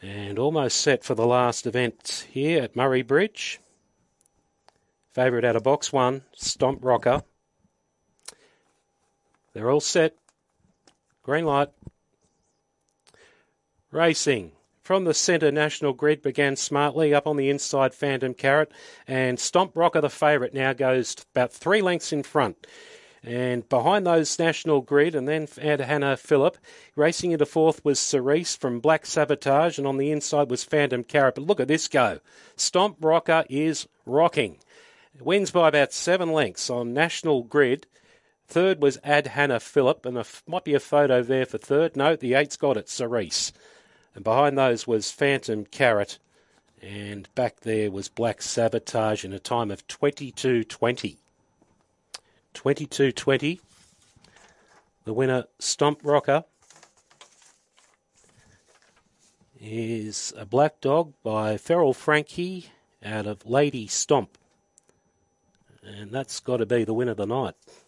And almost set for the last event here at Murray Bridge. Favourite out of box 1, Stomp Rocker. They're all set. Green light. Racing. From the centre, National Grid began smartly. Up on the inside, Phantom Carrot. And Stomp Rocker, the favourite, now goes about 3 lengths in front. And behind those, National Grid, and then Hannah Phillip. Racing into 4th was Cerise from Black Sabotage, and on the inside was Phantom Carrot. But look at this go. Stomp Rocker is rocking. Wins by about 7 lengths on National Grid. 3rd was Hannah Phillip, and might be a photo there for 3rd. No, the 8's got it, Cerise. And behind those was Phantom Carrot. And back there was Black Sabotage in a time of 22.20. 22.20. The winner, Stomp Rocker, is a black dog by Feral Frankie out of Lady Stomp. And that's got to be the winner of the night.